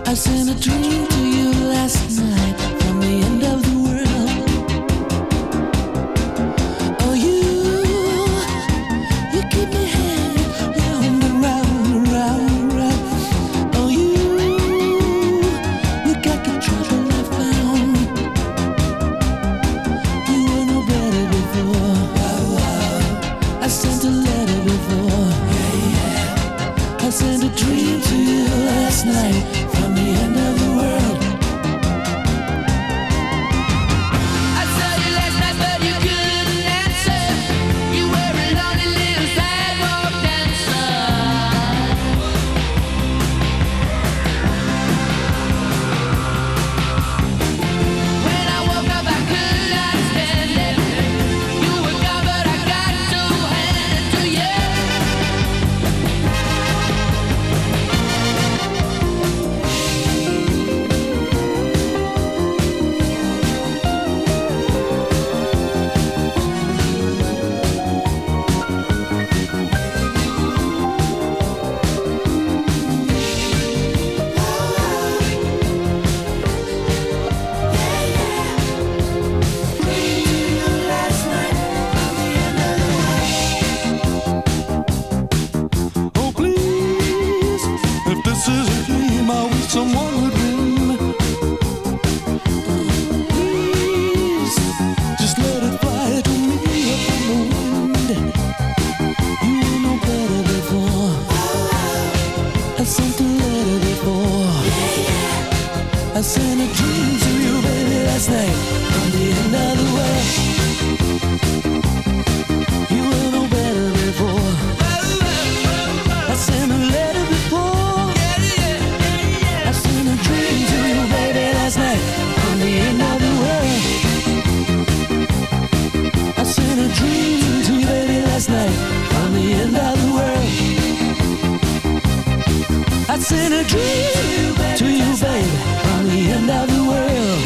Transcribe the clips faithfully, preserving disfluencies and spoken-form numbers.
I sent a dream to you last night from the end of the world. Oh, you, you keep me hanging round and round and round and round. Oh, you, you got the trouble I found. You were no better before. I sent a letter before. I sent a dream to you last night from the end of the world. I saw you last night, but you couldn't answer. You were a lonely little sidewalk dancer. When I woke up, I could not stand it. You were gone, but I got to hand it to you. Oh, please, if this is a dream, I wish someone would ring. Please, just let it fly to me up in the wind. You were no better before. I sent a letter before. I sent a dream to you, baby, last night from the end of the world. You were no better before. I sent a letter before. I sent a dream to you, baby, last night from the end of the world. I sent a dream to you, baby, last night from the end of the world. I sent a dream to you, baby, from the end of the world.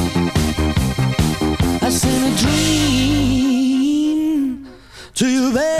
I sent a dream to you, baby.